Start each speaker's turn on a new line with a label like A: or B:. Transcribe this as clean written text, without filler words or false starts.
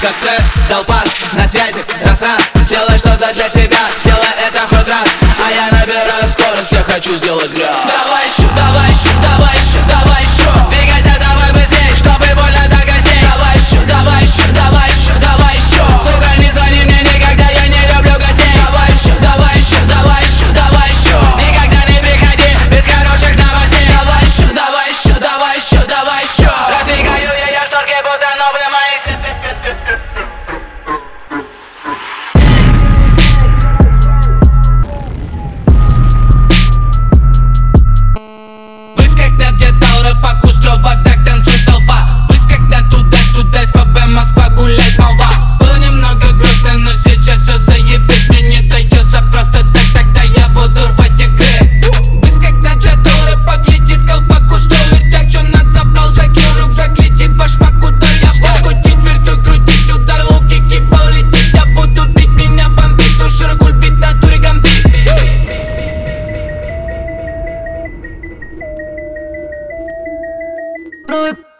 A: как стресс, дал пас, на связи, пространств. Сделай что-то для себя, сделай это хоть раз. А я набираю скорость, я хочу сделать грязь. Давай еще, давай еще, давай еще, давай еще. Двигайся, давай быстрее, чтобы больно до костей. Давай еще, давай еще, давай еще, давай еще. Сука, не звони мне никогда, я не люблю гостей. Давай еще, давай еще, давай еще, давай еще. Никогда не приходи без хороших новостей. Давай еще, давай еще, давай еще, давай еще. Раздвигаю я шторки, будто новые мои.
B: Пробуй